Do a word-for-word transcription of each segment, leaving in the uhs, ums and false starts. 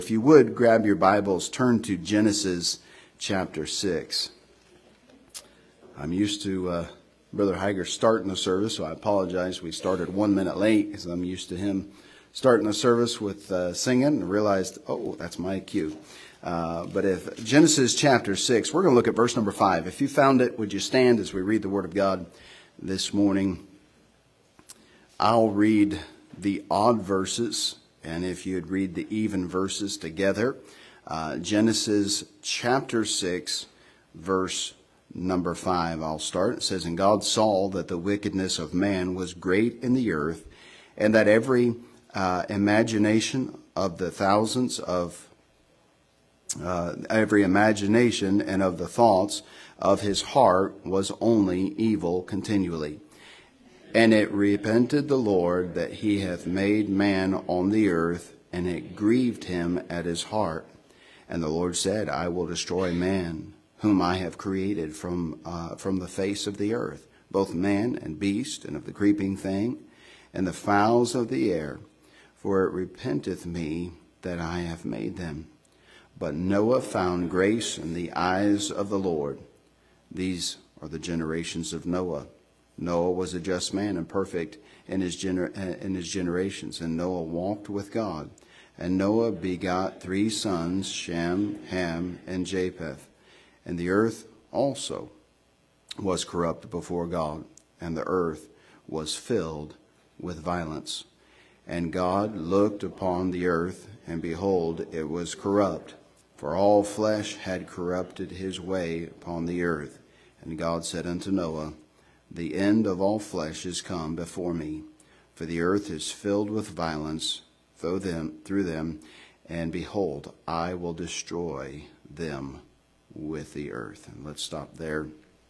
If you would, grab your Bibles, turn to Genesis chapter six. I'm used to uh, Brother Heiger starting the service, so I apologize. We started one minute late because I'm used to him starting the service with uh, singing and realized, oh, that's my cue. Uh, but if Genesis chapter six, we're going to look at verse number five. If you found it, would you stand as we read the Word of God this morning? I'll read the odd verses, and if you'd read the even verses together. Uh, Genesis chapter six, verse number five. I'll start. It says, "And God saw that the wickedness of man was great in the earth, and that every uh, imagination of the thousands of uh, every imagination and of the thoughts of his heart was only evil continually. And it repented the Lord that he hath made man on the earth, and it grieved him at his heart. And the Lord said, I will destroy man, whom I have created from uh, from the face of the earth, both man and beast, and of the creeping thing, and the fowls of the air. For it repenteth me that I have made them. But Noah found grace in the eyes of the Lord." These are the generations of Noah. Noah was a just man and perfect in his gener- in his generations, and Noah walked with God. And Noah begot three sons, Shem, Ham, and Japheth. And the earth also was corrupt before God, and the earth was filled with violence. And God looked upon the earth, and behold, it was corrupt, for all flesh had corrupted his way upon the earth. And God said unto Noah, The end of all flesh is come before me, for the earth is filled with violence through them, through them, and behold, I will destroy them with the earth." And let's stop there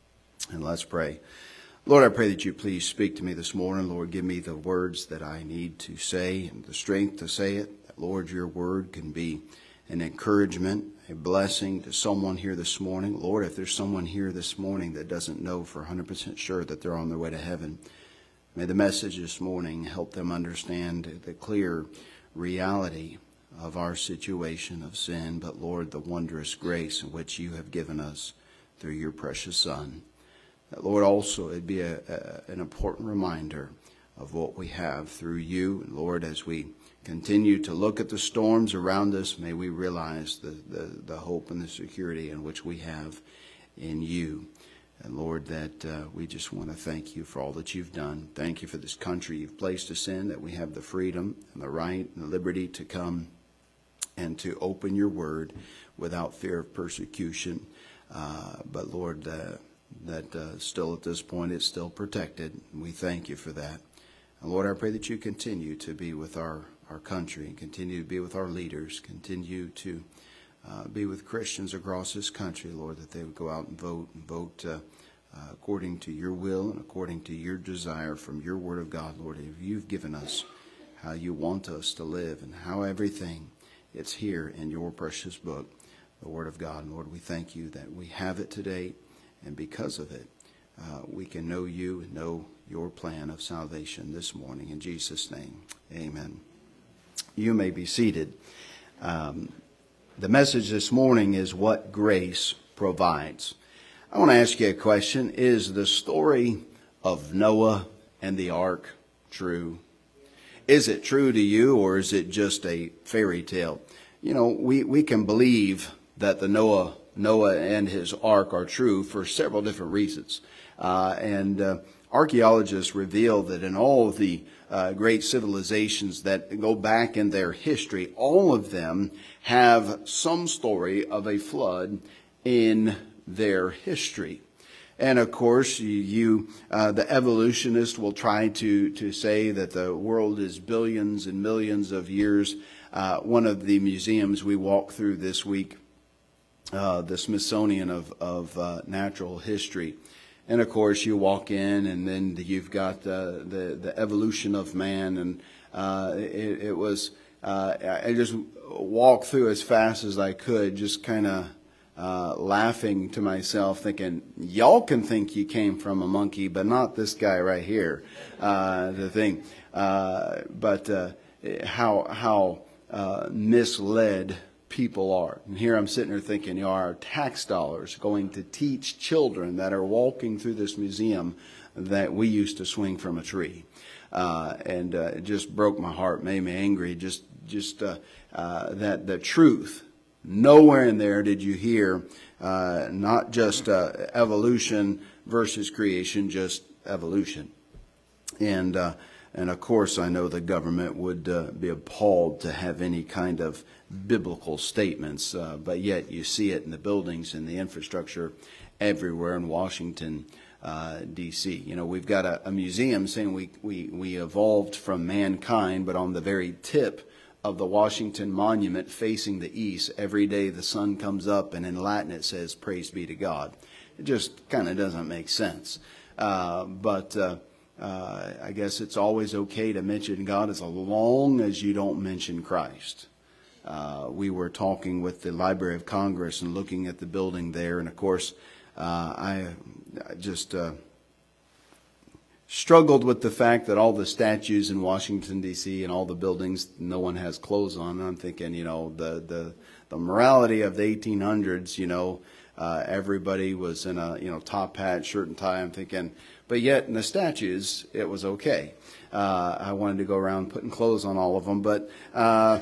and let's pray. Lord, I pray that you please speak to me this morning. Lord, give me the words that I need to say and the strength to say it. That, Lord, your word can be an encouragement, a blessing to someone here this morning. Lord, if there's someone here this morning that doesn't know for one hundred percent sure that they're on their way to heaven, may the message this morning help them understand the clear reality of our situation of sin, but Lord, the wondrous grace in which you have given us through your precious Son. That, Lord, also it'd be a, a, an important reminder of what we have through you. And Lord, as we continue to look at the storms around us, may we realize the, the, the hope and the security in which we have in you. And Lord, that uh, we just want to thank you for all that you've done. Thank you for this country you've placed us in, that we have the freedom and the right and the liberty to come and to open your word without fear of persecution. Uh, but Lord, uh, that uh, still at this point it's still protected. We thank you for that. And Lord, I pray that you continue to be with our, our country and continue to be with our leaders, continue to uh, be with Christians across this country, Lord, that they would go out and vote and vote uh, uh, according to your will and according to your desire from your word of God, Lord. If you've given us how you want us to live and how everything, it's here in your precious book, the word of God. And Lord, we thank you that we have it today, and because of it, uh, we can know you and know your plan of salvation this morning. In Jesus' name, amen. You may be seated. Um, the message this morning is what grace provides. I want to ask you a question. Is the story of Noah and the ark true? Is it true to you, or is it just a fairy tale? You know, we, we can believe that the Noah Noah and his ark are true for several different reasons. Uh, and uh, archaeologists reveal that in all of the uh, great civilizations that go back in their history, all of them have some story of a flood in their history. And of course, you, you uh, the evolutionist will try to, to say that the world is billions and millions of years. Uh, one of the museums we walked through this week, uh, the Smithsonian of, of uh, Natural History. And of course, you walk in, and then you've got uh, the the evolution of man, and uh, it, it was. Uh, I just walked through as fast as I could, just kind of uh, laughing to myself, thinking, y'all can think you came from a monkey, but not this guy right here. Uh, the thing, uh, but uh, how how uh, misled people are. And here I'm sitting there thinking, you know, our tax dollars going to teach children that are walking through this museum that we used to swing from a tree. Uh, and uh, it just broke my heart, made me angry. Just, just uh, uh, that the truth, nowhere in there did you hear uh, not just uh, evolution versus creation, just evolution. And uh, and of course, I know the government would uh, be appalled to have any kind of biblical statements, uh, but yet you see it in the buildings and the infrastructure everywhere in Washington, uh, D C You know, we've got a, a museum saying we, we, we evolved from mankind, but on the very tip of the Washington Monument facing the east, every day the sun comes up, and in Latin it says, "Praise be to God." It just kind of doesn't make sense. Uh, but uh, uh, I guess it's always okay to mention God as long as you don't mention Christ. Uh, we were talking with the Library of Congress and looking at the building there, and of course, uh, I, I just uh, struggled with the fact that all the statues in Washington, D C and all the buildings, no one has clothes on. And I'm thinking, you know, the, the, the morality of the eighteen hundreds, you know, uh, everybody was in a, you know, top hat, shirt and tie. I'm thinking, but yet in the statues, it was okay. Uh, I wanted to go around putting clothes on all of them, but, uh,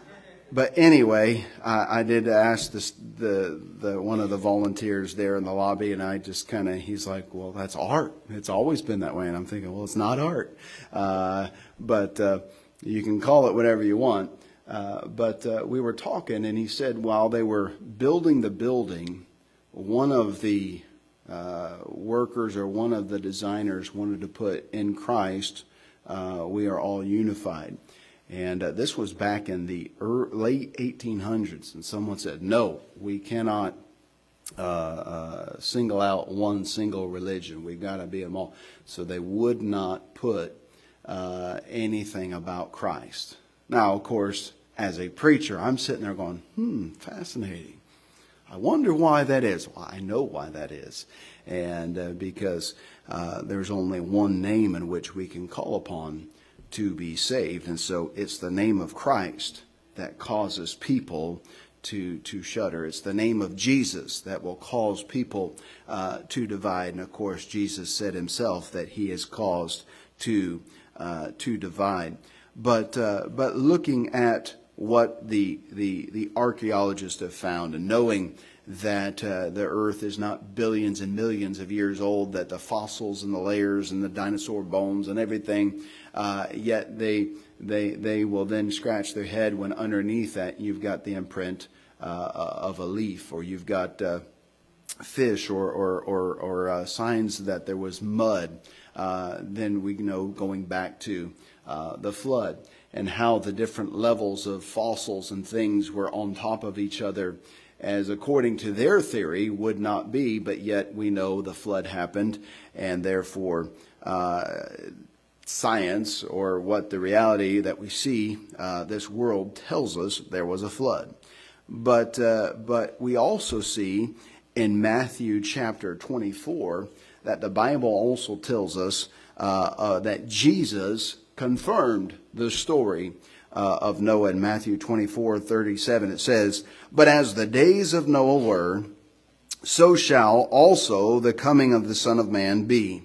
But anyway, I, I did ask this, the the one of the volunteers there in the lobby, and I just kind of, he's like, "Well, that's art. It's always been that way." And I'm thinking, well, it's not art, uh, but uh, you can call it whatever you want. Uh, but uh, we were talking, and he said while they were building the building, one of the uh, workers or one of the designers wanted to put, "In Christ, uh, we are all unified." And uh, this was back in the early, late eighteen hundreds, and someone said, "No, we cannot uh, uh, single out one single religion. We've got to be them all." So they would not put uh, anything about Christ. Now, of course, as a preacher, I'm sitting there going, hmm, fascinating. I wonder why that is. Well, I know why that is. And uh, because uh, there's only one name in which we can call upon to be saved. And so it's the name of Christ that causes people to to shudder. It's the name of Jesus that will cause people uh, to divide. And of course, Jesus said himself that he is caused to uh, to divide. But uh, but looking at what the the the archaeologists have found, and knowing that uh, the earth is not billions and millions of years old, that the fossils and the layers and the dinosaur bones and everything, uh, yet they they they will then scratch their head when underneath that you've got the imprint uh, of a leaf, or you've got uh, fish, or or or, or uh, signs that there was mud. Uh, then we know, going back to uh, the flood, and how the different levels of fossils and things were on top of each other, as according to their theory would not be, but yet we know the flood happened, and therefore uh, science, or what the reality that we see, uh, this world tells us there was a flood. But uh, but we also see in Matthew chapter twenty-four that the Bible also tells us uh, uh, that Jesus confirmed the story Uh, of Noah. In Matthew twenty-four thirty-seven, it says, "But as the days of Noah were, so shall also the coming of the Son of Man be.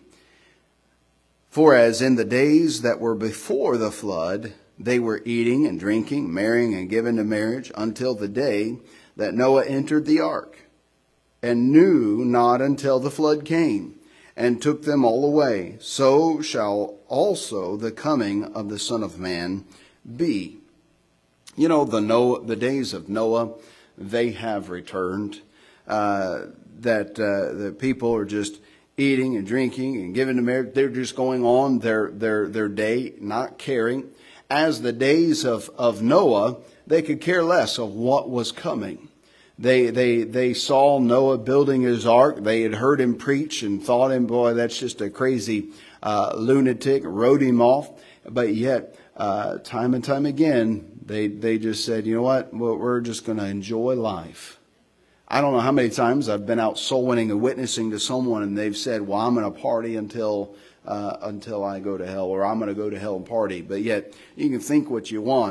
For as in the days that were before the flood, they were eating and drinking, marrying and giving to marriage, until the day that Noah entered the ark, and knew not until the flood came, and took them all away. So shall also the coming of the Son of Man be." You know, the Noah, the days of Noah, they have returned. Uh, that uh, the people are just eating and drinking and giving to marriage. They're just going on their their their day, not caring. As the days of of Noah, they could care less of what was coming. They they they saw Noah building his ark. They had heard him preach and thought him, boy, that's just a crazy uh, lunatic. Wrote him off. But yet, Uh, time and time again, they they just said, you know what, well, we're just going to enjoy life. I don't know how many times I've been out soul winning and witnessing to someone, and they've said, well, I'm going to party until uh, until I go to hell, or I'm going to go to hell and party. But yet, you can think what you want,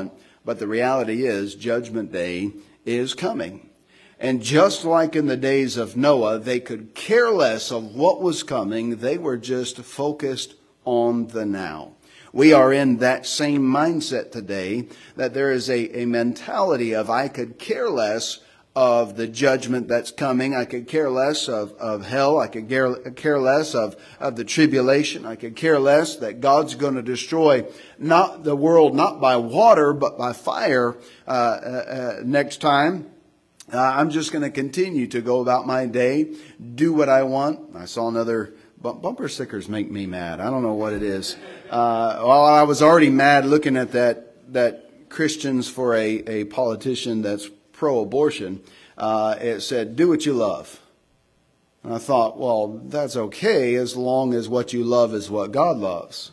But the reality is, Judgment Day is coming. And just like in the days of Noah, they could care less of what was coming. They were just focused on the now. We are in that same mindset today, that there is a, a mentality of I could care less of the judgment that's coming. I could care less of, of hell. I could care, care less of, of the tribulation. I could care less that God's going to destroy not the world, not by water, but by fire uh, uh, next time. Uh, I'm just going to continue to go about my day, do what I want. I saw another bumper stickers make me mad. I don't know what it is. Uh, well, I was already mad looking at that that Christians for a, a politician that's pro-abortion. Uh, it said, do what you love. And I thought, well, that's okay as long as what you love is what God loves.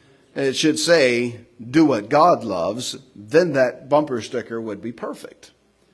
It should say, do what God loves. Then that bumper sticker would be perfect.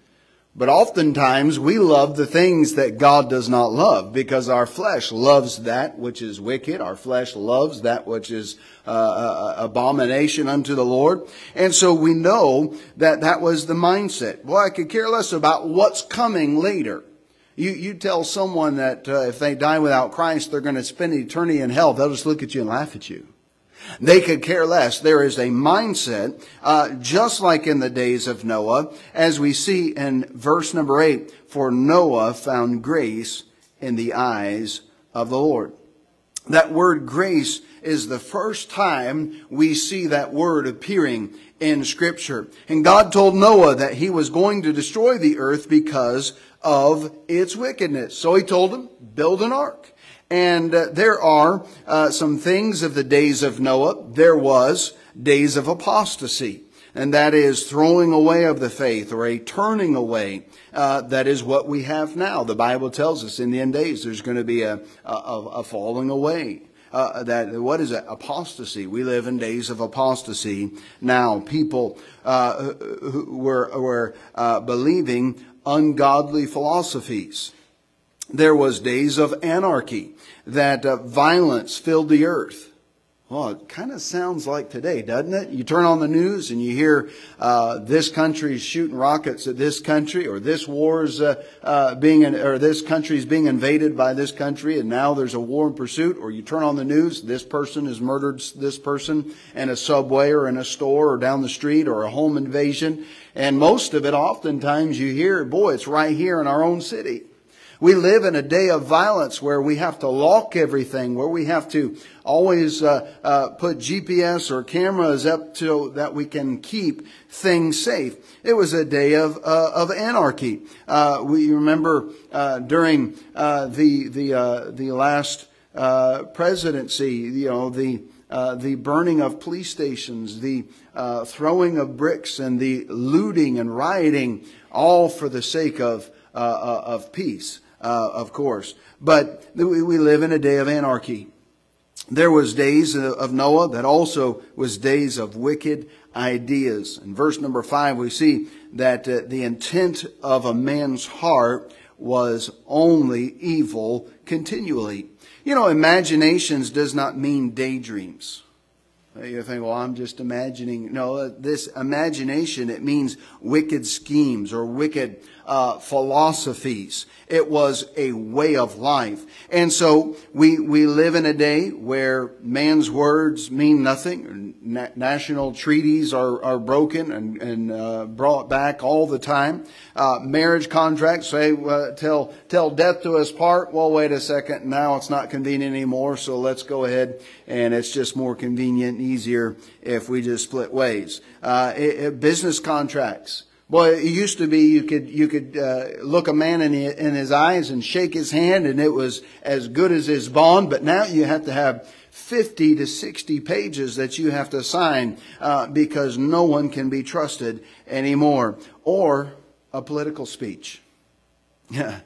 But oftentimes we love the things that God does not love because our flesh loves that which is wicked. Our flesh loves that which is uh, uh, abomination unto the Lord. And so we know that that was the mindset. Boy, I could care less about what's coming later. You, you tell someone that uh, if they die without Christ, they're going to spend eternity in hell. They'll just look at you and laugh at you. They could care less. There is a mindset, uh, just like in the days of Noah, as we see in verse number eight, for Noah found grace in the eyes of the Lord. That word grace is the first time we see that word appearing in Scripture. And God told Noah that he was going to destroy the earth because of its wickedness. So he told him, build an ark. And uh, there are uh, some things of the days of Noah. There was days of apostasy. And that is throwing away of the faith or a turning away. Uh, that is what we have now. The Bible tells us in the end days there's going to be a, a, a falling away. Uh, that what is it? Apostasy. We live in days of apostasy now. People uh, who were, were uh, believing ungodly philosophies. There was days of anarchy, that uh, violence filled the earth. Well, it kind of sounds like today, doesn't it? You turn on the news and you hear uh, this country's shooting rockets at this country, or this war's uh, uh, being, in, or this country's being invaded by this country, and now there's a war in pursuit. Or you turn on the news, this person has murdered this person in a subway or in a store or down the street, or a home invasion. And most of it, oftentimes, you hear, boy, it's right here in our own city. We live in a day of violence where we have to lock everything, where we have to always uh, uh, put G P S or cameras up so that we can keep things safe. It was a day of uh, of anarchy. Uh, we remember uh, during uh, the the uh, the last uh, presidency, you know, the uh, the burning of police stations, the uh, throwing of bricks, and the looting and rioting, all for the sake of uh, of peace. Uh, of course. But we live in a day of anarchy. There was days of Noah that also was days of wicked ideas. In verse number five, we see that uh, the intent of a man's heart was only evil continually. You know, imaginations does not mean daydreams. You think, well, I'm just imagining. No, this imagination, it means wicked schemes or wicked uh, philosophies. It was a way of life. And so we, we live in a day where man's words mean nothing. Na- national treaties are, are broken and, and uh, brought back all the time. Uh, marriage contracts say, uh, till, till death do us part. Well, wait a second. Now it's not convenient anymore. So let's go ahead, and it's just more convenient and easier if we just split ways. Uh, it, it, business contracts. Boy, it used to be you could you could uh, look a man in, the, in his eyes and shake his hand, and it was as good as his bond. But now you have to have fifty to sixty pages that you have to sign uh, because no one can be trusted anymore. Or a political speech. Yeah,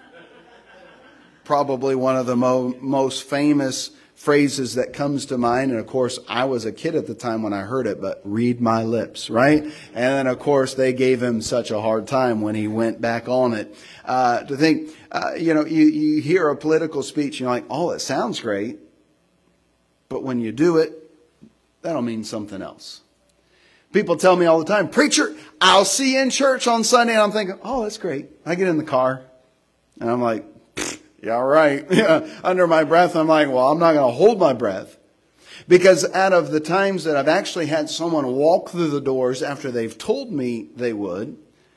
probably one of the mo- most famous phrases that comes to mind. And of course, I was a kid at the time when I heard it, but read my lips, right? And then of course, they gave him such a hard time when he went back on it. Uh, to think, uh, you know, you, you hear a political speech and you're like, oh, it sounds great. But when you do it, that'll mean something else. People tell me all the time, preacher, I'll see you in church on Sunday. And I'm thinking, oh, that's great. I get in the car and I'm like, yeah, all right. Yeah. Under my breath, I'm like, well, I'm not going to hold my breath. Because out of the times that I've actually had someone walk through the doors after they've told me they would,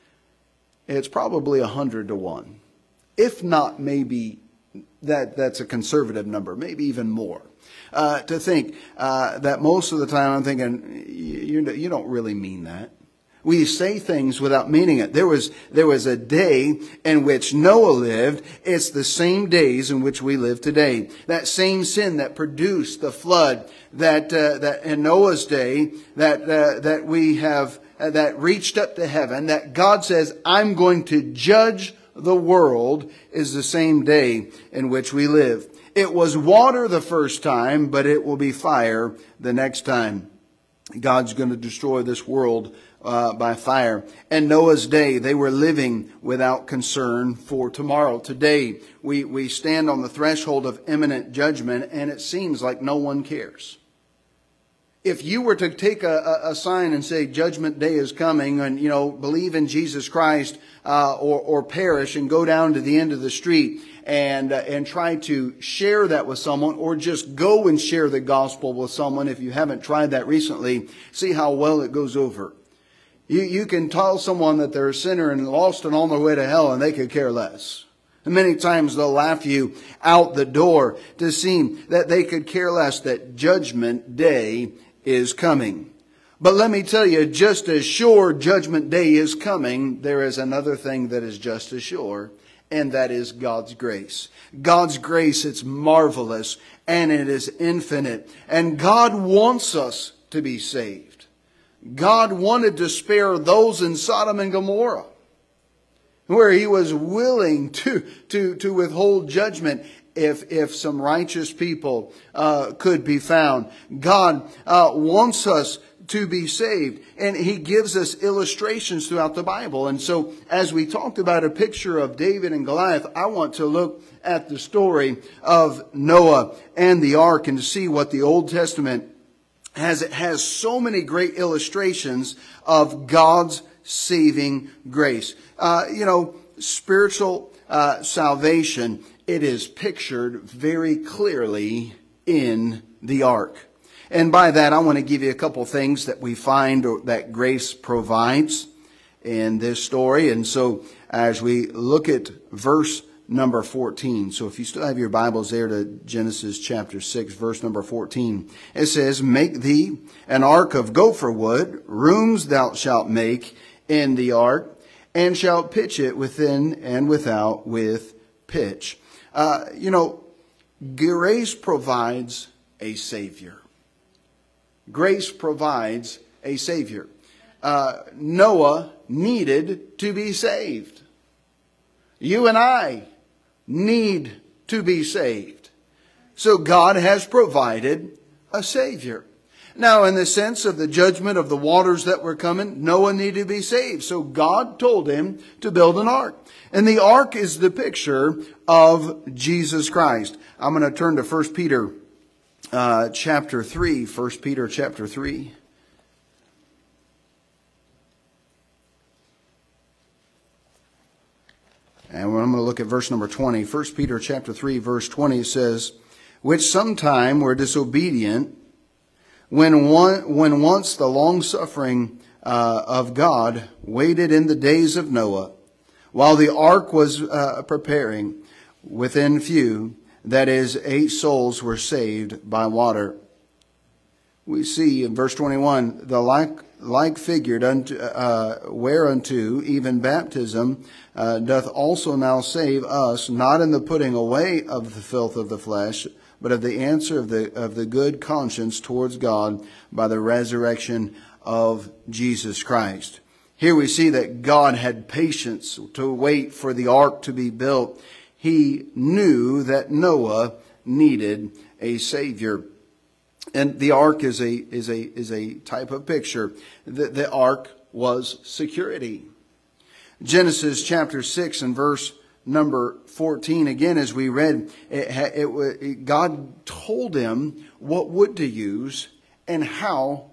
it's probably a hundred to one. If not, maybe that that's a conservative number, maybe even more. Uh, to think uh, that most of the time I'm thinking, you, you don't really mean that. We say things without meaning it. There was there was a day in which Noah lived. It's the same days in which we live today. That same sin that produced the flood that uh, that in Noah's day that uh, that we have uh, that reached up to heaven. That God says, "I'm going to judge the world," is the same day in which we live. It was water the first time, but it will be fire the next time. God's going to destroy this world uh, by fire. In Noah's day, they were living without concern for tomorrow. Today, we, we stand on the threshold of imminent judgment, and it seems like no one cares. If you were to take a, a, a sign and say judgment day is coming, and you know, believe in Jesus Christ uh, or, or perish, and go down to the end of the street and uh, and try to share that with someone, or just go and share the gospel with someone if you haven't tried that recently, see how well it goes over. You you can tell someone that they're a sinner and lost and on their way to hell, and they could care less. And many times they'll laugh you out the door to seem that they could care less that judgment day is coming. But let me tell you, just as sure judgment day is coming, there is another thing that is just as sure, and that is God's grace. God's grace, it's marvelous and it is infinite. And God wants us to be saved. God wanted to spare those in Sodom and Gomorrah, where He was willing to, to, to withhold judgment if, if some righteous people uh, could be found. God uh, wants us to be saved. And He gives us illustrations throughout the Bible. And so as we talked about a picture of David and Goliath, I want to look at the story of Noah and the ark and to see what the Old Testament has. It has so many great illustrations of God's saving grace. Uh, you know, spiritual uh, salvation, it is pictured very clearly in the ark. And by that, I want to give you a couple things that we find or that grace provides in this story. And so as we look at verse number fourteen, so if you still have your Bibles there to Genesis chapter six, verse number fourteen, it says, "Make thee an ark of gopher wood, rooms thou shalt make in the ark, and shalt pitch it within and without with pitch." Uh, you know, grace provides a Savior. Grace provides a Savior. Uh, Noah needed to be saved. You and I need to be saved. So God has provided a Savior. Now, in the sense of the judgment of the waters that were coming, Noah needed to be saved. So God told him to build an ark. And the ark is the picture of Jesus Christ. I'm going to turn to First Peter Uh, chapter three, First Peter chapter three. And I'm going to look at verse number twenty. First Peter chapter three, verse twenty says, "Which sometime were disobedient, when one, when once the long suffering uh, of God waited in the days of Noah, while the ark was uh, preparing, within few, that is, eight souls were saved by water." We see in verse twenty-one, "The like like figured unto uh, whereunto even baptism uh, doth also now save us, not in the putting away of the filth of the flesh, but of the answer of the of the good conscience towards God by the resurrection of Jesus Christ." Here we see that God had patience to wait for the ark to be built. He knew that Noah needed a Savior. And the ark is a is a is a type of picture. The, the ark was security. Genesis chapter six and verse number fourteen, again, as we read, it, it, it, God told him what wood to use and how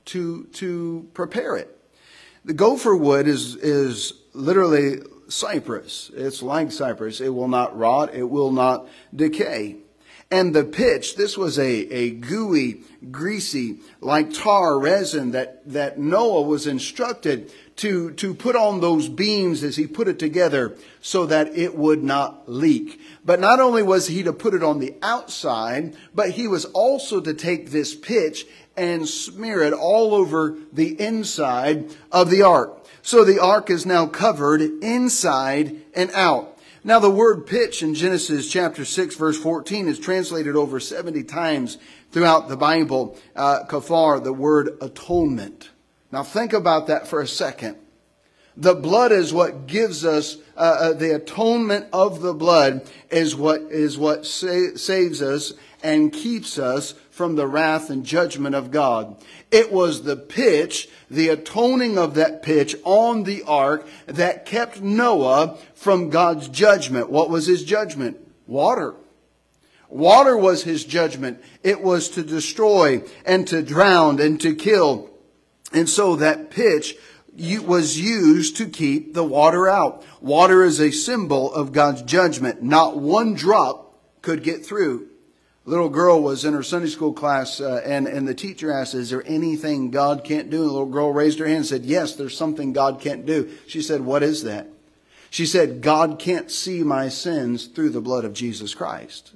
to, to prepare it. The gopher wood is, is literally cypress. It's like cypress. It will not rot. It will not decay. And the pitch, this was a, a gooey, greasy, like tar resin that, that Noah was instructed to, to put on those beams as he put it together so that it would not leak. But not only was he to put it on the outside, but he was also to take this pitch and smear it all over the inside of the ark. So the ark is now covered inside and out. Now the word pitch in Genesis chapter six verse fourteen is translated over seventy times throughout the Bible. Uh, kafar, the word atonement. Now think about that for a second. The blood is what gives us, uh, uh, the atonement of the blood is what is what sa- saves us and keeps us from the wrath and judgment of God. It was the pitch, the atoning of that pitch on the ark that kept Noah from God's judgment. What was his judgment? Water. Water was his judgment. It was to destroy and to drown and to kill. And so that pitch was used to keep the water out. Water is a symbol of God's judgment. Not one drop could get through. A little girl was in her Sunday school class uh, and, and the teacher asked, is there anything God can't do? And the little girl raised her hand and said, yes, there's something God can't do. She said, what is that? She said, God can't see my sins through the blood of Jesus Christ.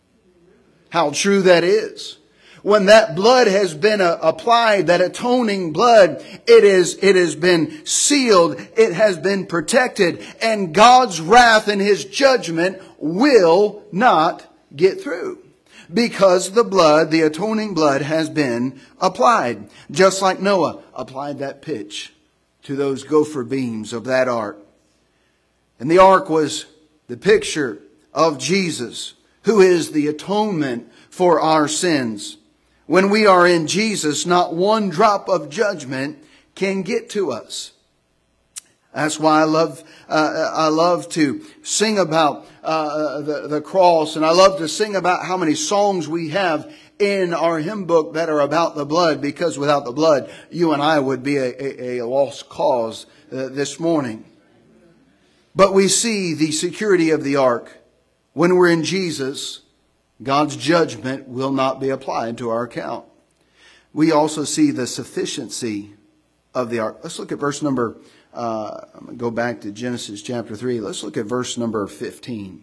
How true that is. When that blood has been uh, applied, that atoning blood, it is, it has been sealed, it has been protected, and God's wrath and His judgment will not get through. Because the blood, the atoning blood, has been applied. Just like Noah applied that pitch to those gopher beams of that ark. And the ark was the picture of Jesus, who is the atonement for our sins. When we are in Jesus, not one drop of judgment can get to us. That's why I love uh, I love to sing about uh, the, the cross, and I love to sing about how many songs we have in our hymn book that are about the blood, because without the blood, you and I would be a, a, a lost cause uh, this morning. But we see the security of the ark. When we're in Jesus, God's judgment will not be applied to our account. We also see the sufficiency of the ark. Let's look at verse number, uh, I'm going to go back to Genesis chapter three. Let's look at verse number fifteen.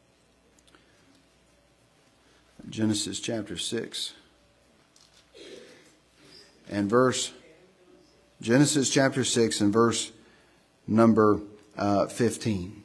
Genesis chapter six. And verse, Genesis chapter six and verse number uh, fifteen.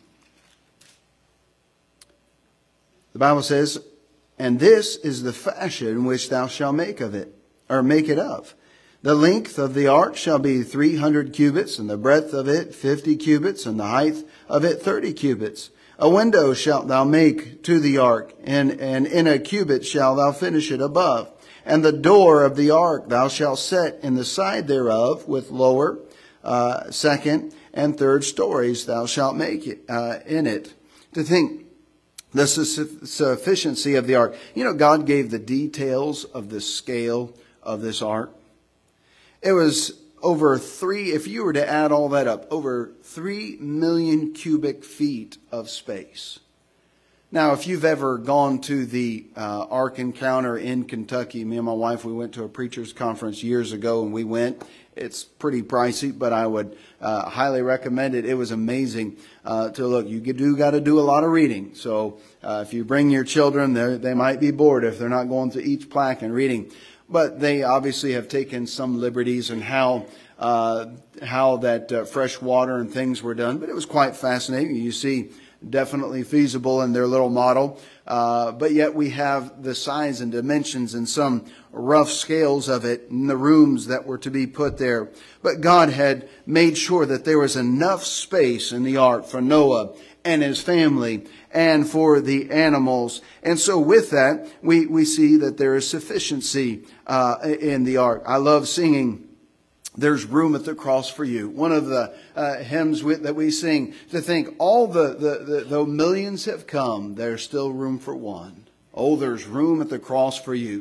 The Bible says, and this is the fashion which thou shalt make of it, or make it of. The length of the ark shall be three hundred cubits, and the breadth of it fifty cubits, and the height of it thirty cubits. A window shalt thou make to the ark, and, and in a cubit shalt thou finish it above. And the door of the ark thou shalt set in the side thereof with lower, uh, second, and third stories thou shalt make it uh, in it. To think the sufficiency of the ark. You know, God gave the details of the scale of this ark. It was over three, if you were to add all that up, over three million cubic feet of space. Now, if you've ever gone to the uh, Ark Encounter in Kentucky, me and my wife, we went to a preacher's conference years ago, and we went. It's pretty pricey, but I would uh, highly recommend it. It was amazing uh, to look. You do got to do a lot of reading. So uh, if you bring your children, they might be bored if they're not going to each plaque and reading. But they obviously have taken some liberties in how uh, how that uh, fresh water and things were done. But it was quite fascinating. You see, definitely feasible in their little model. Uh, but yet we have the size and dimensions and some rough scales of it in the rooms that were to be put there. But God had made sure that there was enough space in the ark for Noah and his family and for the animals. And so with that, we, we see that there is sufficiency uh, in the ark. I love singing There's Room at the Cross for You. One of the uh, hymns with, that we sing, to think all the, the, the, the millions have come, there's still room for one. Oh, there's room at the cross for you.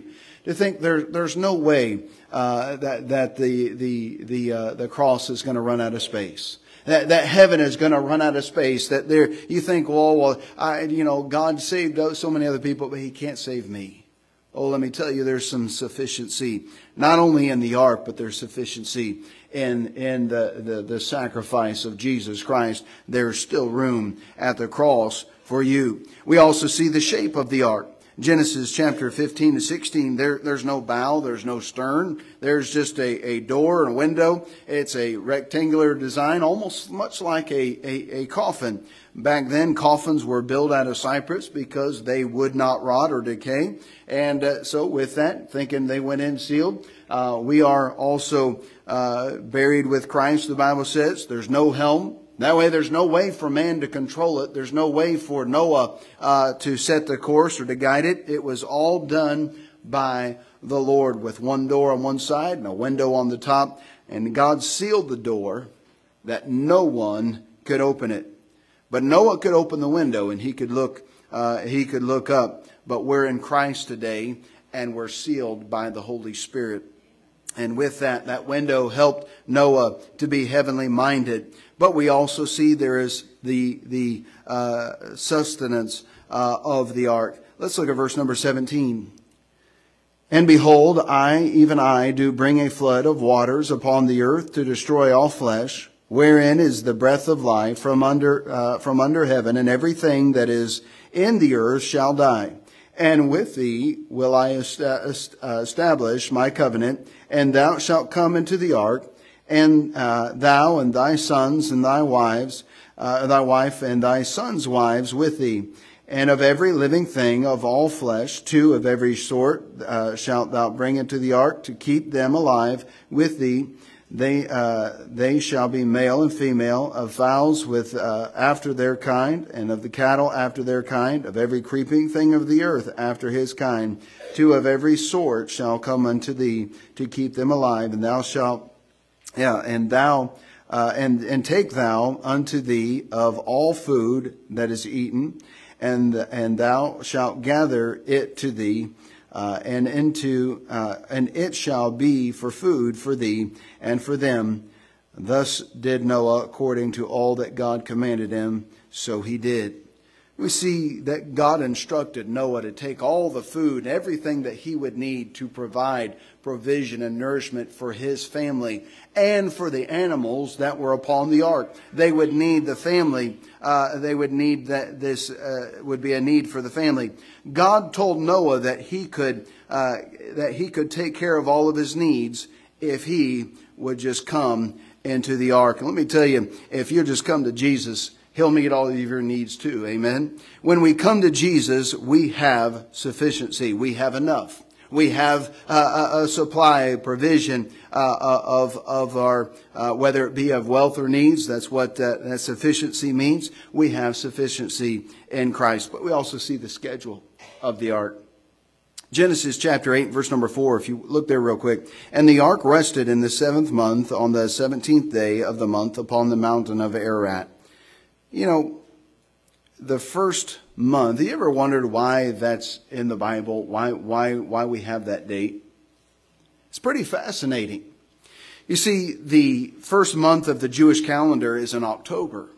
To think there, there's no way uh, that that the the the uh, the cross is going to run out of space. That that heaven is going to run out of space. That there, you think, well, well, I, you know, God saved so many other people, but He can't save me. Oh, let me tell you, there's some sufficiency, not only in the ark, but there's sufficiency in in the the, the sacrifice of Jesus Christ. There's still room at the cross for you. We also see the shape of the ark. Genesis chapter fifteen to sixteen, there, there's no bow, there's no stern. There's just a, a door and a window. It's a rectangular design, almost much like a, a, a coffin. Back then, coffins were built out of cypress because they would not rot or decay. And uh, so with that, thinking they went in sealed, uh, we are also uh, buried with Christ, the Bible says. There's no helm. That way there's no way for man to control it. There's no way for Noah uh, to set the course or to guide it. It was all done by the Lord with one door on one side and a window on the top. And God sealed the door that no one could open it. But Noah could open the window and he could look, uh, he could look up. But we're in Christ today and we're sealed by the Holy Spirit. And with that, that window helped Noah to be heavenly minded. But we also see there is the the uh, sustenance uh, of the ark. Let's look at verse number seventeen. And behold, I, even I, do bring a flood of waters upon the earth to destroy all flesh, wherein is the breath of life from under uh, from under heaven, and everything that is in the earth shall die. And with thee will I establish my covenant, and thou shalt come into the ark, and uh, thou and thy sons and thy wives, uh, thy wife and thy sons' wives with thee. And of every living thing of all flesh, two of every sort uh, shalt thou bring into the ark to keep them alive with thee. They uh, they shall be male and female, of fowls with uh, after their kind, and of the cattle after their kind, of every creeping thing of the earth after his kind. Two of every sort shall come unto thee to keep them alive, and thou shalt, yeah, and thou uh, and and take thou unto thee of all food that is eaten, and and thou shalt gather it to thee. Uh, and into uh, and it shall be for food for thee and for them. Thus did Noah according to all that God commanded him, so he did. We see that God instructed Noah to take all the food, everything that he would need to provide provision and nourishment for his family and for the animals that were upon the ark. They would need the family. Uh, they would need that this uh, would be a need for the family. God told Noah that he could uh, that he could take care of all of his needs if he would just come into the ark. And let me tell you, if you just come to Jesus, He'll meet all of your needs too. Amen. When we come to Jesus, we have sufficiency. We have enough. We have uh, a, a supply, provision uh, of of our, uh, whether it be of wealth or needs. That's what uh, that sufficiency means. We have sufficiency in Christ. But we also see the schedule of the ark. Genesis chapter eight, verse number four, if you look there real quick. And the ark rested in the seventh month on the seventeenth day of the month upon the mountain of Ararat. You know, the first month, have you ever wondered why that's in the Bible? Why, why, why we have that date? It's pretty fascinating. You see, the first month of the Jewish calendar is in October.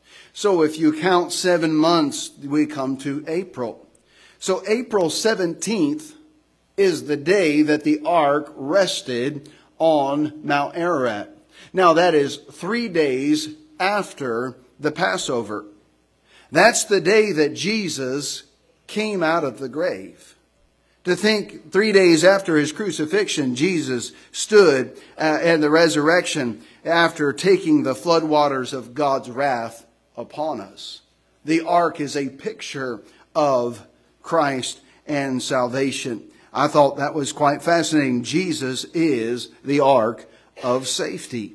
So if you count seven months, we come to April. So April seventeenth is the day that the ark rested on Mount Ararat. Now that is three days after the Passover. That's the day that Jesus came out of the grave. To think three days after his crucifixion, Jesus stood uh, in the resurrection after taking the floodwaters of God's wrath upon us. The ark is a picture of Christ and salvation. I thought that was quite fascinating. Jesus is the ark of safety.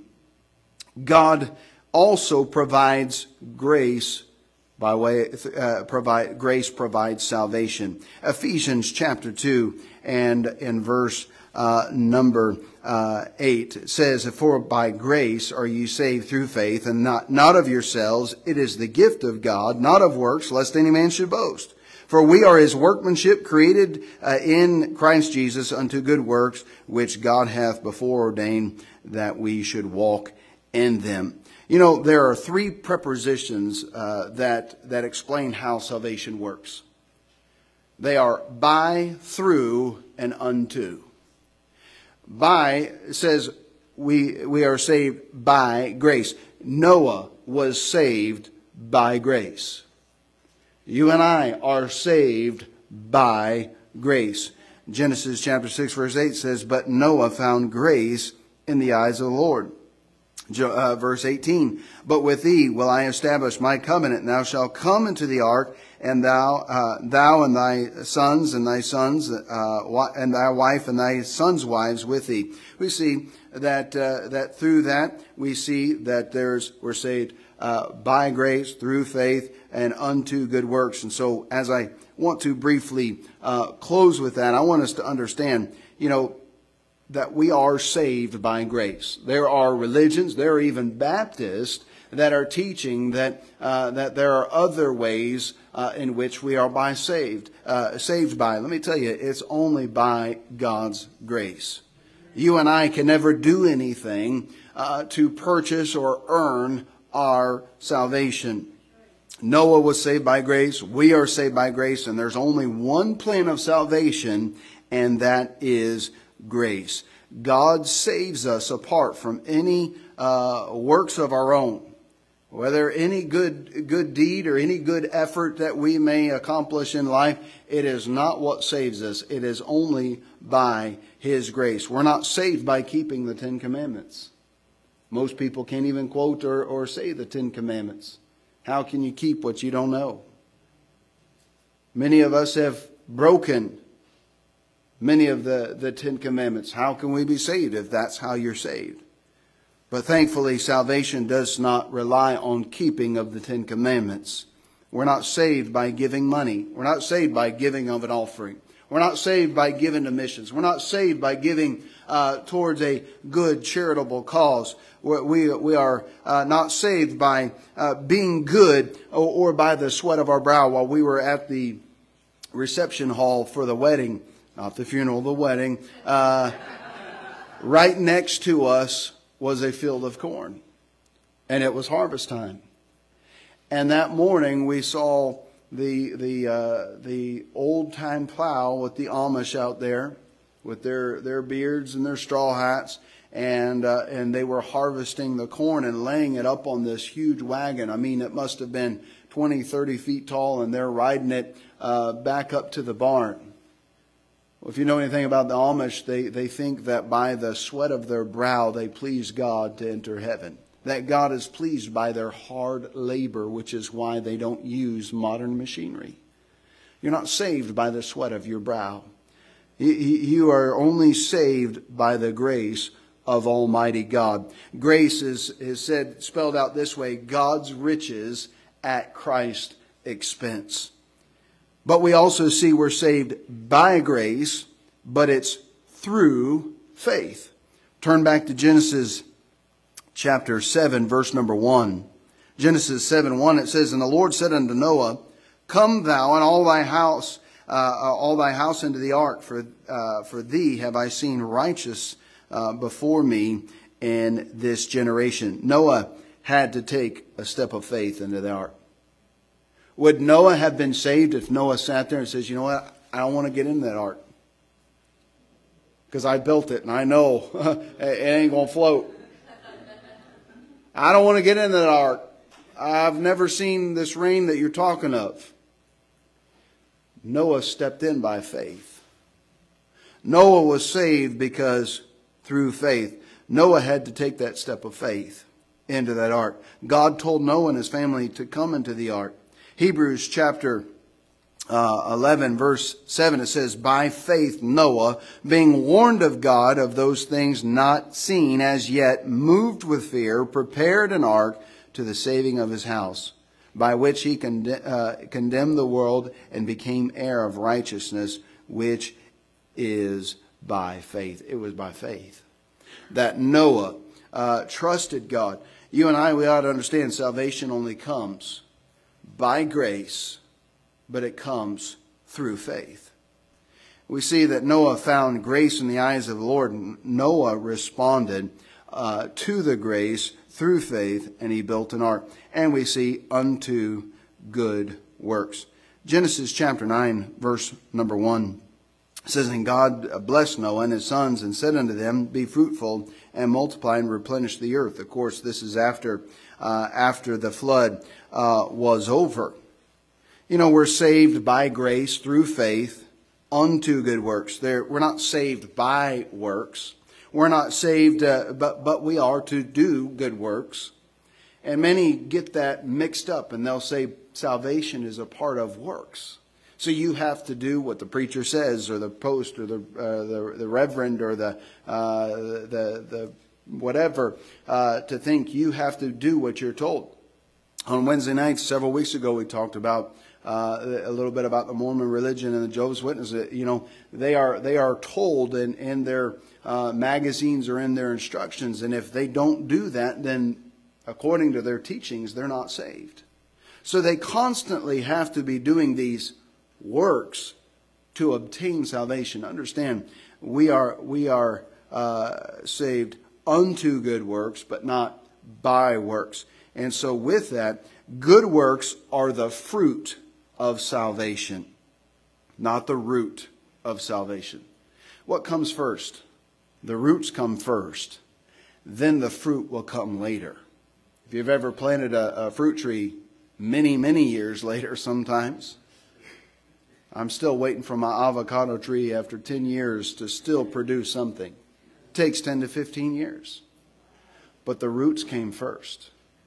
God also provides grace by way uh, provide grace provides salvation. Ephesians chapter two and in verse uh, number uh, eight says, "For by grace are ye saved through faith, and not not of yourselves; it is the gift of God, not of works, lest any man should boast. For we are his workmanship, created uh, in Christ Jesus unto good works, which God hath before ordained that we should walk in them. You know, there are three prepositions uh, that, that explain how salvation works. They are by, through, and unto. By says we, we are saved by grace. Noah was saved by grace. You and I are saved by grace. Genesis chapter six verse eight says, but Noah found grace in the eyes of the Lord. Uh, verse eighteen, but with thee will I establish my covenant, and thou shalt come into the ark, and thou, uh, thou and thy sons and thy sons, uh, and thy wife and thy sons' wives with thee. We see that uh, that through that we see that there's we're saved uh, by grace through faith and unto good works. And so, as I want to briefly uh, close with that, I want us to understand, you know, that we are saved by grace. There are religions, there are even Baptists that are teaching that uh, that there are other ways uh, in which we are by saved, uh, saved by. Let me tell you, it's only by God's grace. You and I can never do anything uh, to purchase or earn our salvation. Noah was saved by grace. We are saved by grace, and there's only one plan of salvation, and that is grace. God saves us apart from any uh, works of our own. Whether any good good deed or any good effort that we may accomplish in life, it is not what saves us. It is only by His grace. We're not saved by keeping the Ten Commandments. Most people can't even quote or, or say the Ten Commandments. How can you keep what you don't know? Many of us have broken many of the, the Ten Commandments. How can we be saved if that's how you're saved? But thankfully, salvation does not rely on keeping of the Ten Commandments. We're not saved by giving money. We're not saved by giving of an offering. We're not saved by giving to missions. We're not saved by giving uh, towards a good charitable cause. We're, we we are uh, not saved by uh, being good or, or by the sweat of our brow. While we were at the reception hall for the wedding, not the funeral, the wedding, uh, right next to us was a field of corn, and it was harvest time. And that morning we saw the the uh, the old time plow with the Amish out there with their their beards and their straw hats, and uh, and they were harvesting the corn and laying it up on this huge wagon. I mean, it must have been twenty, thirty feet tall, and they're riding it uh, back up to the barn. Well, if you know anything about the Amish, they, they think that by the sweat of their brow they please God to enter heaven. That God is pleased by their hard labor, which is why they don't use modern machinery. You're not saved by the sweat of your brow. You are only saved by the grace of Almighty God. Grace is, is said, spelled out this way: God's riches at Christ's expense. But we also see we're saved by grace, but it's through faith. Turn back to Genesis chapter seven, verse number one. Genesis seven one, it says, and the Lord said unto Noah, come thou and all thy house, uh, all thy house into the ark, for uh, for thee have I seen righteous uh, before me in this generation. Noah had to take a step of faith into the ark. Would Noah have been saved if Noah sat there and says, you know what, I don't want to get in that ark because I built it and I know it ain't going to float. I don't want to get in that ark. I've never seen this rain that you're talking of. Noah stepped in by faith. Noah was saved because through faith. Noah had to take that step of faith into that ark. God told Noah and his family to come into the ark. Hebrews chapter uh, eleven, verse seven, it says, by faith Noah, being warned of God of those things not seen as yet, moved with fear, prepared an ark to the saving of his house, by which he conde- uh, condemned the world and became heir of righteousness, which is by faith. It was by faith that Noah uh, trusted God. You and I, we ought to understand salvation only comes by grace, but it comes through faith. We see that Noah found grace in the eyes of the Lord. Noah responded uh, to the grace through faith, and he built an ark. And we see unto good works. Genesis chapter nine, verse number one says, And God blessed Noah and his sons, and said unto them, Be fruitful, and multiply, and replenish the earth. Of course, this is after uh, after the flood uh, was over. You know, we're saved by grace through faith unto good works. There, we're not saved by works. We're not saved, uh, but but we are to do good works. And many get that mixed up, and they'll say salvation is a part of works. So you have to do what the preacher says, or the post, or the uh, the, the reverend, or the uh, the the whatever, uh, to think you have to do what you're told. On Wednesday nights, several weeks ago, we talked about uh, a little bit about the Mormon religion and the Jehovah's Witnesses. You know, they are they are told in in their uh, magazines or in their instructions, and if they don't do that, then according to their teachings, they're not saved. So they constantly have to be doing these works to obtain salvation. Understand, we are we are uh, saved unto good works, but not by works. And so with that, good works are the fruit of salvation, not the root of salvation. What comes first? The roots come first. Then the fruit will come later. If you've ever planted a, a fruit tree many, many years later sometimes, I'm still waiting for my avocado tree after ten years to still produce something. It takes ten to fifteen years. But the roots came first.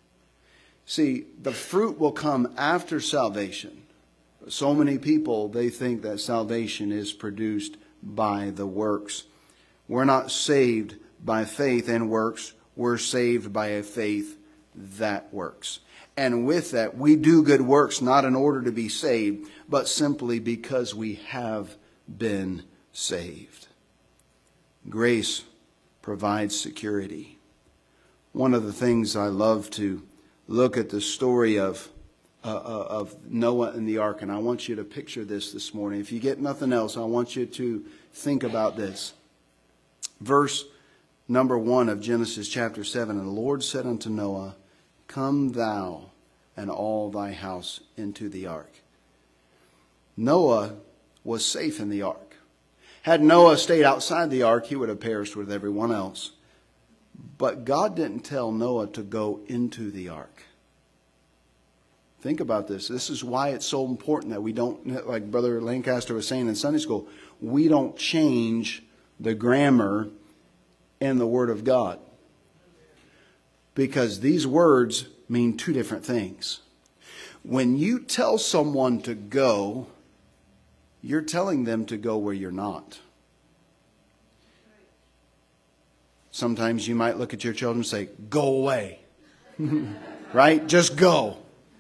See, the fruit will come after salvation. So many people, they think that salvation is produced by the works. We're not saved by faith and works. We're saved by a faith that works. And with that, we do good works not in order to be saved, but simply because we have been saved. Grace provides security. One of the things I love to look at the story of uh, of Noah and the ark, and I want you to picture this this morning. If you get nothing else, I want you to think about this. Verse number one of Genesis chapter seven, And the Lord said unto Noah, Come thou and all thy house into the ark. Noah was safe in the ark. Had Noah stayed outside the ark, he would have perished with everyone else. But God didn't tell Noah to go into the ark. Think about this. This is why it's so important that we don't, like Brother Lancaster was saying in Sunday school, we don't change the grammar in the Word of God. Because these words mean two different things. When you tell someone to go, you're telling them to go where you're not. Sometimes you might look at your children and say, Go away. Right? Just go.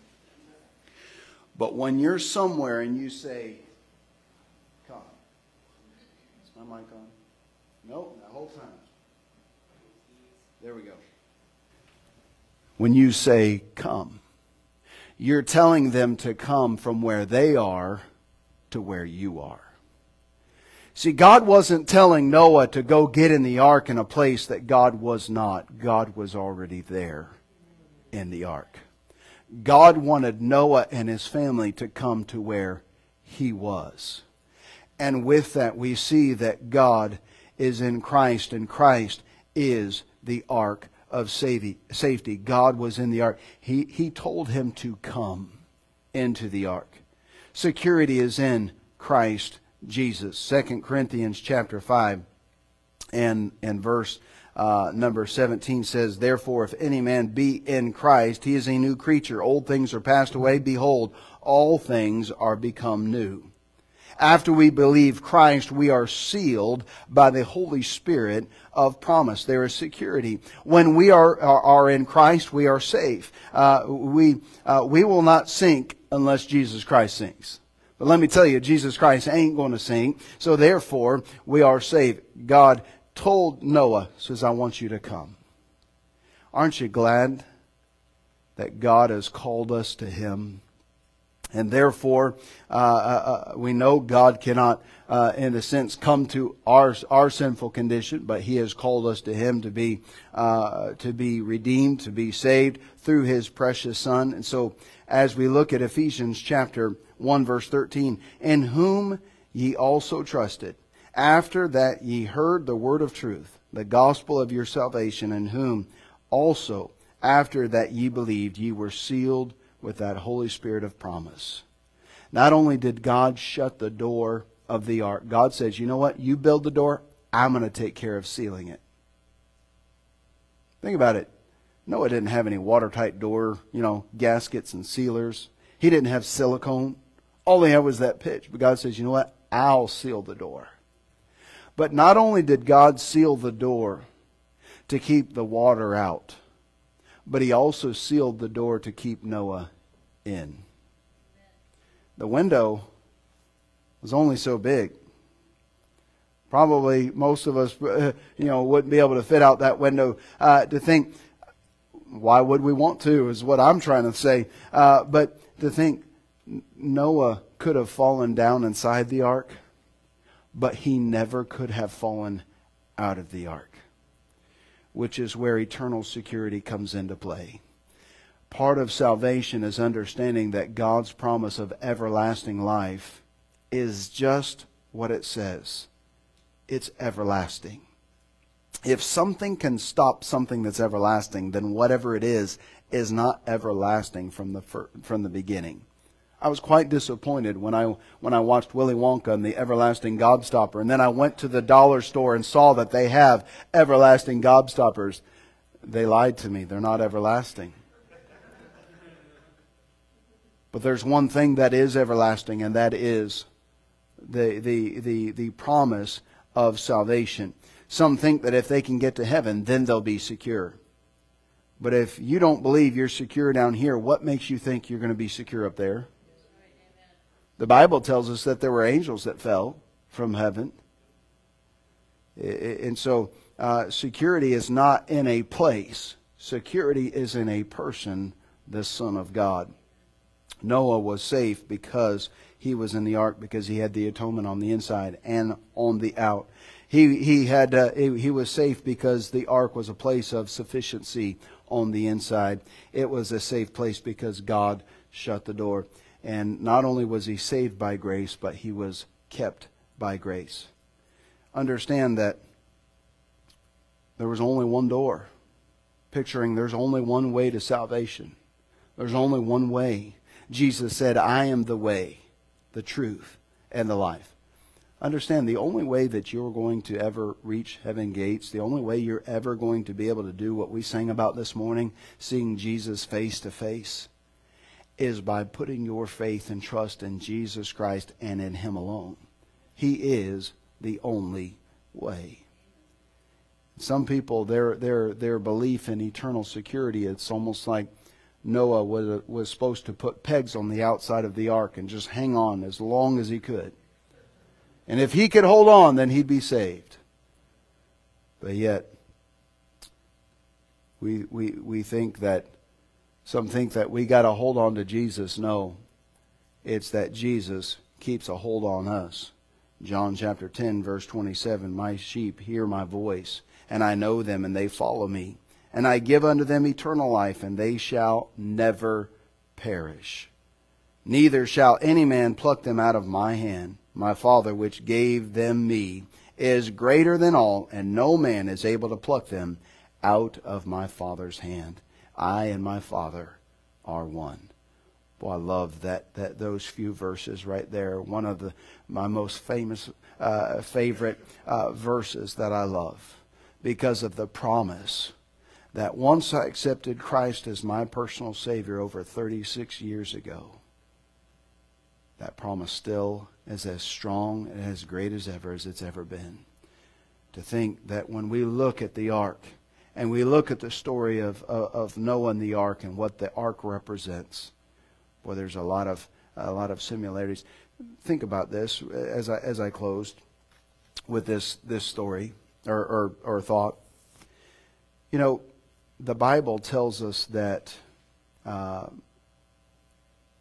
But when you're somewhere and you say, Come. Is my mic on? Nope, the whole time. There we go. When you say, Come, you're telling them to come from where they are to where you are. See, God wasn't telling Noah to go get in the ark in a place that God was not. God was already there in the ark. God wanted Noah and his family to come to where he was. And with that, we see that God is in Christ, and Christ is the ark of safety. God was in the ark. He, he told him to come into the ark. Security is in Christ Jesus. Second Corinthians chapter five and, and verse uh, number seventeen says, Therefore, if any man be in Christ, he is a new creature. Old things are passed away. Behold, all things are become new. After we believe Christ, we are sealed by the Holy Spirit of promise. There is security. When we are are, are in Christ, we are safe. Uh, we uh, we will not sink unless Jesus Christ sinks. But let me tell you, Jesus Christ ain't going to sink. So therefore, we are saved. God told Noah, says, I want you to come. Aren't you glad that God has called us to Him? And therefore, uh, uh, we know God cannot, uh, in a sense, come to our our sinful condition, but He has called us to Him to be uh, to be redeemed, to be saved through His precious Son. And so, as we look at Ephesians chapter one, verse thirteen, in whom ye also trusted, after that ye heard the word of truth, the gospel of your salvation, in whom also, after that ye believed, ye were sealed with that Holy Spirit of promise. Not only did God shut the door of the ark, God says, you know what? You build the door, I'm going to take care of sealing it. Think about it. Noah didn't have any watertight door, you know, gaskets and sealers. He didn't have silicone. All he had was that pitch. But God says, you know what? I'll seal the door. But not only did God seal the door to keep the water out, but He also sealed the door to keep Noah in. The window was only so big. Probably most of us, uh, you know, wouldn't be able to fit out that window. Uh, to think, why would we want to, is what I'm trying to say. Uh, but to think Noah could have fallen down inside the ark, but he never could have fallen out of the ark, which is where eternal security comes into play. Part of salvation is understanding that God's promise of everlasting life is just what it says. It's everlasting. If something can stop something that's everlasting, then whatever it is, is not everlasting from the fir- from the beginning. I was quite disappointed when I when I watched Willy Wonka and the Everlasting Gobstopper, and then I went to the dollar store and saw that they have everlasting gobstoppers. They lied to me. They're not everlasting. But there's one thing that is everlasting, and that is the the the the promise of salvation. Some think that if they can get to heaven, then they'll be secure. But if you don't believe you're secure down here, what makes you think you're going to be secure up there? The Bible tells us that there were angels that fell from heaven. And so uh, security is not in a place. Security is in a person, the Son of God. Noah was safe because he was in the ark, because he had the atonement on the inside and on the out. He he had uh, he, he was safe because the ark was a place of sufficiency on the inside. It was a safe place because God shut the door. And not only was he saved by grace, but he was kept by grace. Understand that there was only one door. Picturing there's only one way to salvation. There's only one way. Jesus said, I am the way, the truth, and the life. Understand, the only way that you're going to ever reach heaven gates, the only way you're ever going to be able to do what we sang about this morning, seeing Jesus face to face, is by putting your faith and trust in Jesus Christ and in Him alone. He is the only way. Some people, their their their belief in eternal security, it's almost like Noah was was supposed to put pegs on the outside of the ark and just hang on as long as he could. And if he could hold on, then he'd be saved. But yet, we we we think that some think that we got to hold on to Jesus. No, it's that Jesus keeps a hold on us. John chapter ten, verse twenty-seven, my sheep hear my voice, and I know them, and they follow me. And I give unto them eternal life, and they shall never perish. Neither shall any man pluck them out of my hand. My Father, which gave them me, is greater than all, and no man is able to pluck them out of my Father's hand. I and my Father are one. Boy, I love that, that those few verses right there. One of the my most famous, uh, favorite uh, verses that I love, because of the promise that once I accepted Christ as my personal Savior over thirty-six years ago, that promise still is as strong and as great as ever as it's ever been. To think that when we look at the ark, and we look at the story of, of, of Noah and the ark and what the ark represents, boy, there's a lot of a lot of similarities. Think about this as I as I closed with this this story or or, or thought. You know, the Bible tells us that uh,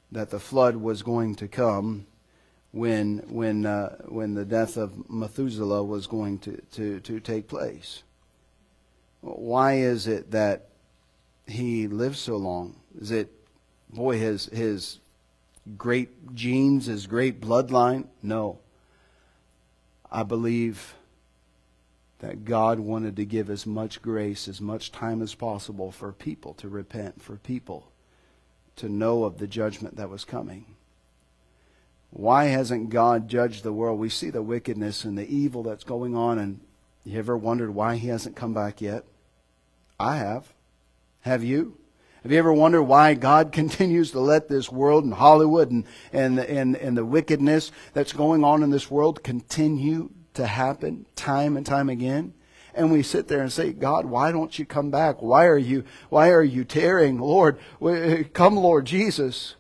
that the flood was going to come when when uh, when the death of Methuselah was going to, to, to take place. Why is it that he lived so long? Is it, boy, his his great genes, his great bloodline? No. I believe that God wanted to give as much grace, as much time as possible for people to repent, for people to know of the judgment that was coming. Why hasn't God judged the world? We see the wickedness and the evil that's going on, and you ever wondered why He hasn't come back yet? I have. Have you? Have you ever wondered why God continues to let this world and Hollywood and, and, and, and the wickedness that's going on in this world continue to happen time and time again? And we sit there and say, God, why don't you come back? Why are you, why are you tarrying? Lord, come, Lord Jesus.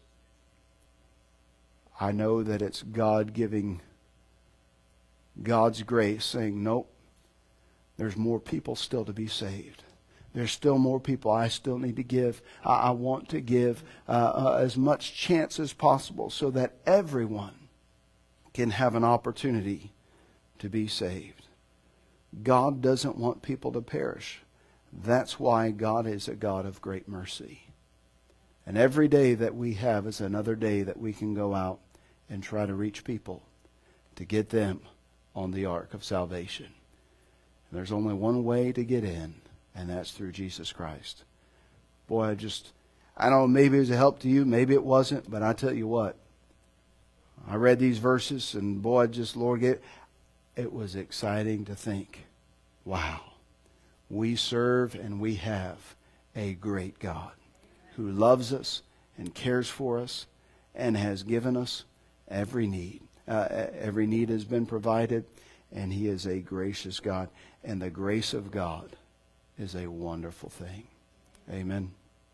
I know that it's God giving God's grace, saying, nope, there's more people still to be saved. There's still more people I still need to give. I, I want to give uh, uh, as much chance as possible so that everyone can have an opportunity to be saved. God doesn't want people to perish. That's why God is a God of great mercy. And every day that we have is another day that we can go out and try to reach people to get them on the ark of salvation. And there's only one way to get in, and that's through Jesus Christ. Boy, I just, I don't know, maybe it was a help to you, maybe it wasn't, but I tell you what, I read these verses, and boy, just, Lord, get, it was exciting to think, wow, we serve and we have a great God who loves us and cares for us and has given us every need. Uh, every need has been provided, and He is a gracious God. And the grace of God is a wonderful thing. Amen.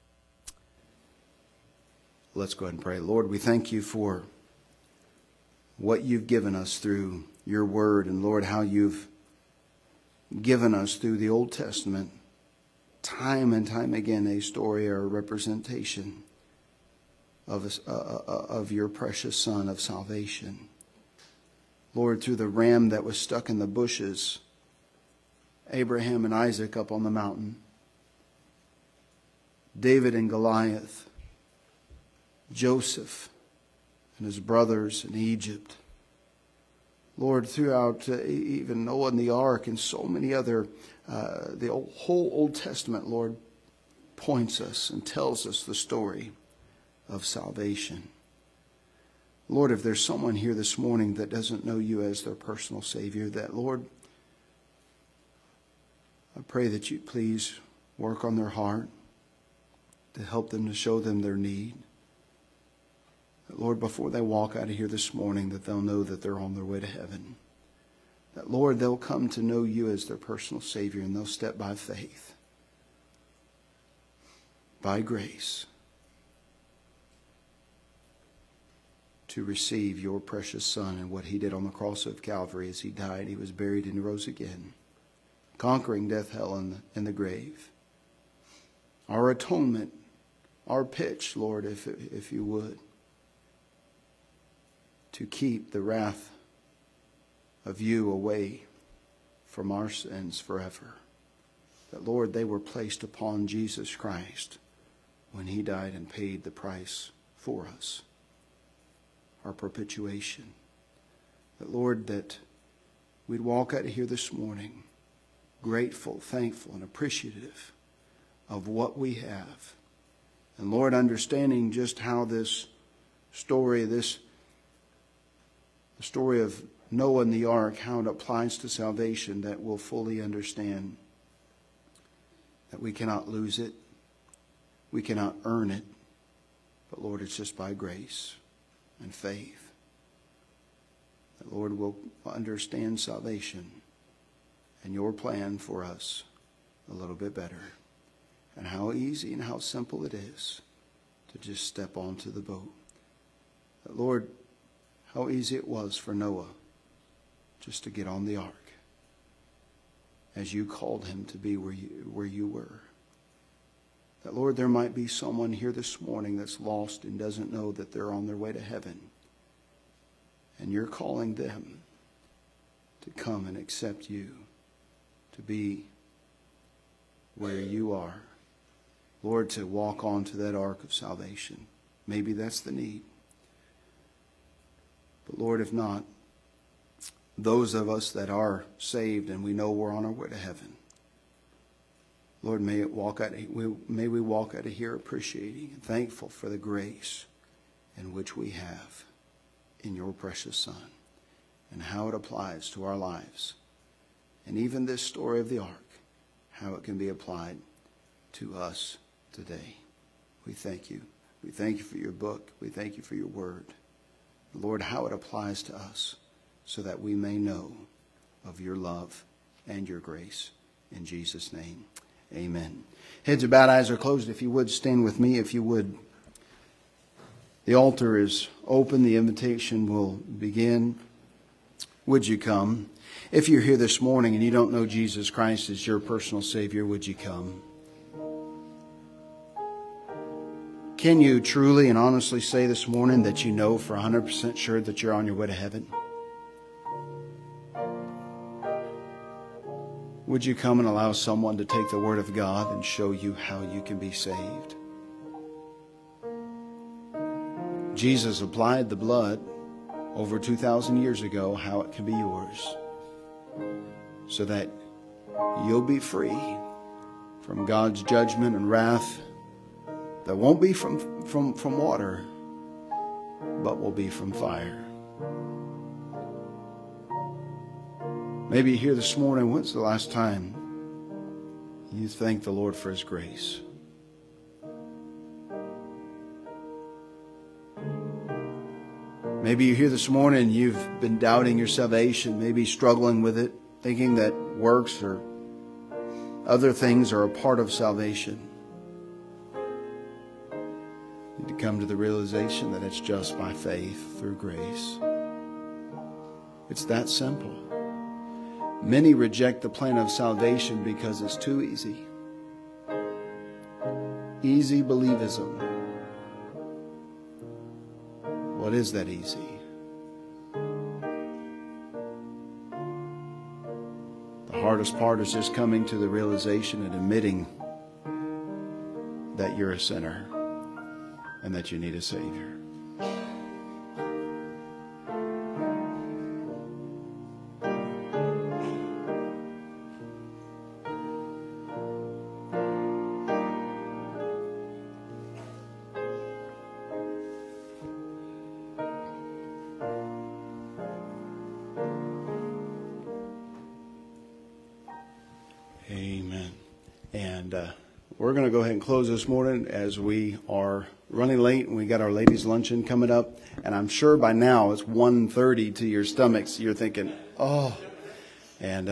Let's go ahead and pray. Lord, we thank You for what You've given us through Your Word, and Lord, how You've given us through the Old Testament time and time again a story or a representation of, a, uh, of Your precious Son of salvation. Lord, through the ram that was stuck in the bushes, Abraham and Isaac up on the mountain, David and Goliath, Joseph and his brothers in Egypt. Lord, throughout uh, even Noah and the ark and so many other, uh, the whole Old Testament, Lord, points us and tells us the story of salvation. Lord, if there's someone here this morning that doesn't know You as their personal Savior, that, Lord, I pray that You please work on their heart to help them, to show them their need. That, Lord, before they walk out of here this morning, that they'll know that they're on their way to heaven. That, Lord, they'll come to know You as their personal Savior, and they'll step by faith, by grace, to receive Your precious Son and what He did on the cross of Calvary. As He died, He was buried, and He rose again, conquering death, hell, and the, and the grave. Our atonement, our pitch, Lord, if, if You would, to keep the wrath of You away from our sins forever. That, Lord, they were placed upon Jesus Christ when He died and paid the price for us. Our perpetuation. That, Lord, that we'd walk out of here this morning grateful, thankful, and appreciative of what we have. And Lord, understanding just how this story, this the story of Noah and the ark, how it applies to salvation, that we'll fully understand that we cannot lose it. We cannot earn it. But Lord, it's just by grace and faith. That, Lord, we'll understand salvation and Your plan for us a little bit better. And how easy and how simple it is to just step onto the boat. That, Lord, how easy it was for Noah just to get on the ark as You called him to be where you, where you were. that, Lord, there might be someone here this morning that's lost and doesn't know that they're on their way to heaven. And you're calling them to come and accept you, to be where you are. Lord, to walk onto that ark of salvation. Maybe that's the need. But Lord, if not, those of us that are saved and we know we're on our way to heaven, Lord, may it walk out, may we walk out of here appreciating and thankful for the grace in which we have in your precious Son and how it applies to our lives. And even this story of the ark, how it can be applied to us today. We thank you. We thank you for your book. We thank you for your word. Lord, how it applies to us so that we may know of your love and your grace. In Jesus' name, amen. Heads are bowed, eyes are closed. If you would, stand with me. If you would. The altar is open. The invitation will begin. Would you come? If you're here this morning and you don't know Jesus Christ as your personal Savior, would you come? Can you truly and honestly say this morning that you know for one hundred percent sure that you're on your way to heaven? Would you come and allow someone to take the Word of God and show you how you can be saved? Jesus applied the blood over two thousand years ago, how it can be yours, so that you'll be free from God's judgment and wrath that won't be from, from, from water, but will be from fire. Maybe you're here this morning. When's the last time you thanked the Lord for His grace? Maybe you're here this morning and you've been doubting your salvation, maybe struggling with it, thinking that works or other things are a part of salvation. You need to come to the realization that it's just by faith through grace. It's that simple. Many reject the plan of salvation because it's too easy. Easy believism. What is that easy? The hardest part is just coming to the realization and admitting that you're a sinner and that you need a Savior. Amen. And uh, we're going to go ahead and close this morning as we are running late and we got our ladies' luncheon coming up. And I'm sure by now it's one thirty to your stomachs. You're thinking, oh. And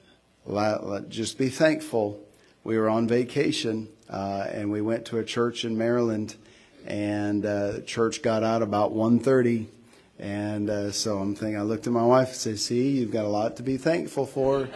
uh, just be thankful. We were on vacation uh, and we went to a church in Maryland, and uh, church got out about one thirty. And uh, so I'm thinking, I looked at my wife and said, see, you've got a lot to be thankful for.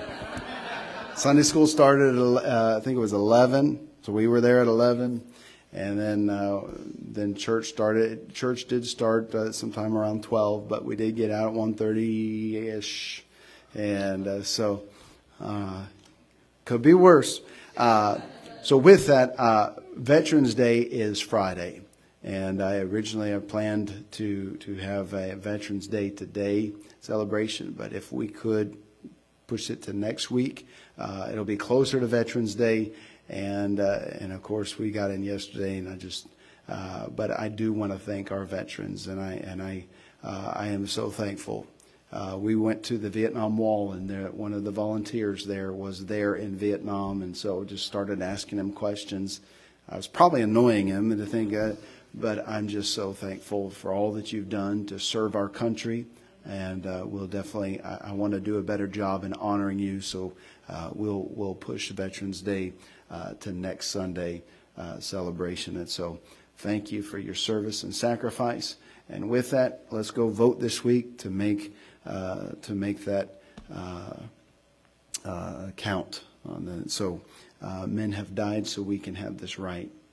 Sunday school started at, uh, I think it was eleven, so we were there at eleven, and then uh, then church started. Church did start uh, sometime around twelve, but we did get out at one thirty-ish, and uh, so uh, could be worse. Uh, so with that, uh, Veterans Day is Friday, and I originally had planned to to have a Veterans Day today celebration, but if we could push it to next week. Uh, it'll be closer to Veterans Day, and uh, and of course we got in yesterday, and I just, uh, but I do want to thank our veterans, and I and I uh, I am so thankful. Uh, we went to the Vietnam Wall, and there, one of the volunteers there was there in Vietnam, and so just started asking him questions. I was probably annoying him, and to think, uh, but I'm just so thankful for all that you've done to serve our country. And uh, we'll definitely, I, I want to do a better job in honoring you, so uh, we'll we'll push Veterans Day uh, to next Sunday uh, celebration. And so thank you for your service and sacrifice. And with that, let's go vote this week to make uh, to make that uh, uh, count. On the, so uh, men have died so we can have this right.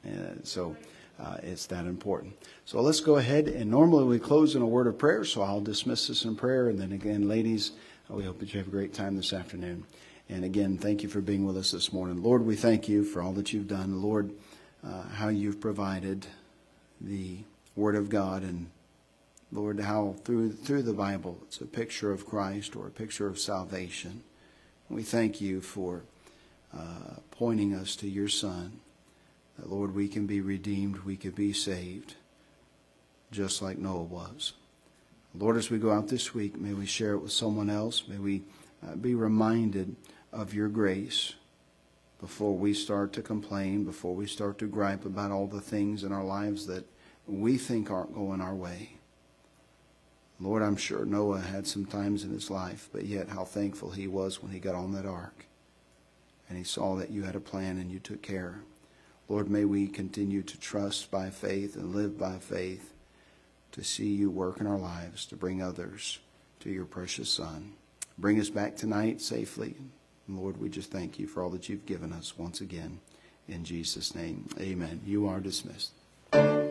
Uh, so uh, it's that important. So let's go ahead. And normally we close in a word of prayer, so I'll dismiss us in prayer. And then again, ladies, we hope that you have a great time this afternoon. And again, thank you for being with us this morning. Lord, we thank you for all that you've done. Lord, uh, how you've provided the Word of God, and Lord, how through through the Bible it's a picture of Christ or a picture of salvation. We thank you for uh, pointing us to your Son, that Lord, we can be redeemed, we can be saved, just like Noah was. Lord, as we go out this week, may we share it with someone else. May we uh, be reminded of your grace before we start to complain, before we start to gripe about all the things in our lives that we think aren't going our way. Lord, I'm sure Noah had some times in his life, but yet how thankful he was when he got on that ark and he saw that you had a plan and you took care. Lord, may we continue to trust by faith and live by faith to see you work in our lives to bring others to your precious Son. Bring us back tonight safely. And Lord, we just thank you for all that you've given us once again. In Jesus' name, amen. You are dismissed.